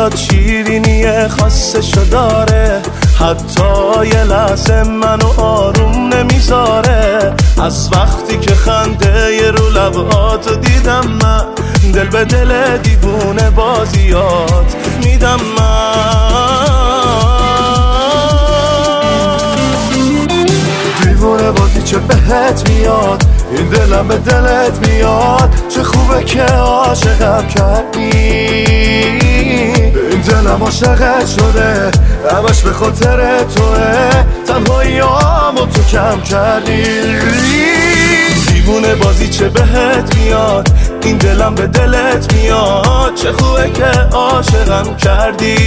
میاد شیرینی خاصشو داره، حتی یه لحظه منو آروم نمیذاره. از وقتی که خنده ی رو لباتو دیدم من، دل به دل دیوونه بازیات میدم من. دیوونه بازی چه بهت میاد، این دلم به دلت میاد. چه خوبه که عاشقم کردی، این دلم عاشقت شده، همش به خاطر توه. تنهاییامو تو کم کردی. دیوونه بازی چه بهت میاد، این دلم به دلت میاد. چه خوبه که عاشقم کردی،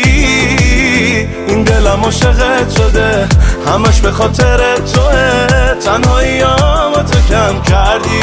این دلم عاشقت شده، همش به خاطر توه. تنهاییامو تو کم کردی.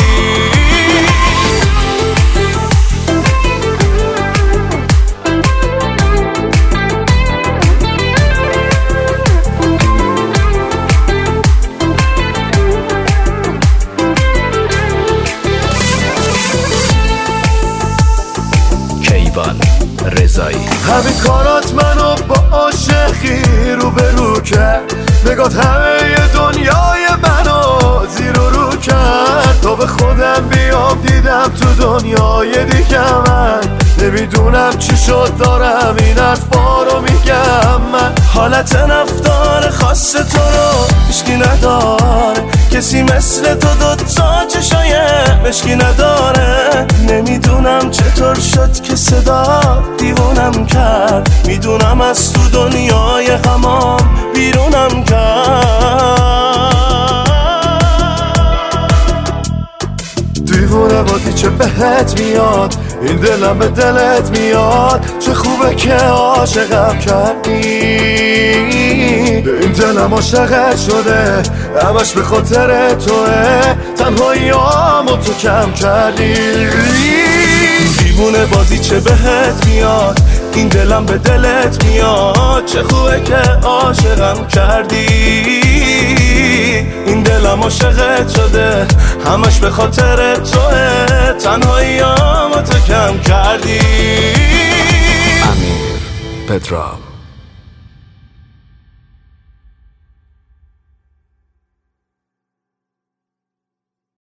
رضایی همین کارات منو با عاشقی رو به رو کرد، نگات همه دنیای منو زیر و رو کرد. تا به خودم بیام دیدم تو دنیای دیگه من، نمیدونم چی شد دارم این حرفا رو میگم من. حالت رفتار خاص تو رو هیچکی نداره، کسی مثل تو دوتا چشای مشکی نداره. نمیدونم چطور شد که صدا دیوونم کرد، میدونم از تو دنیای غمام بیرونم کرد. دیوونه بازی چه بهت میاد، این دلم به دلت میاد. چه خوبه که عاشقم کردی، این دلم عاشقت شده، همش به خاطر توه. تنهاییامو تو کم کردی. دیوونه بازی چه بهت میاد، این دلم به دلت میاد. چه خوبه که عاشقم کردی، این دلم عاشقت شده، همش به خاطر توه. تنهاییامو تو کم کردی. امیر پدرام.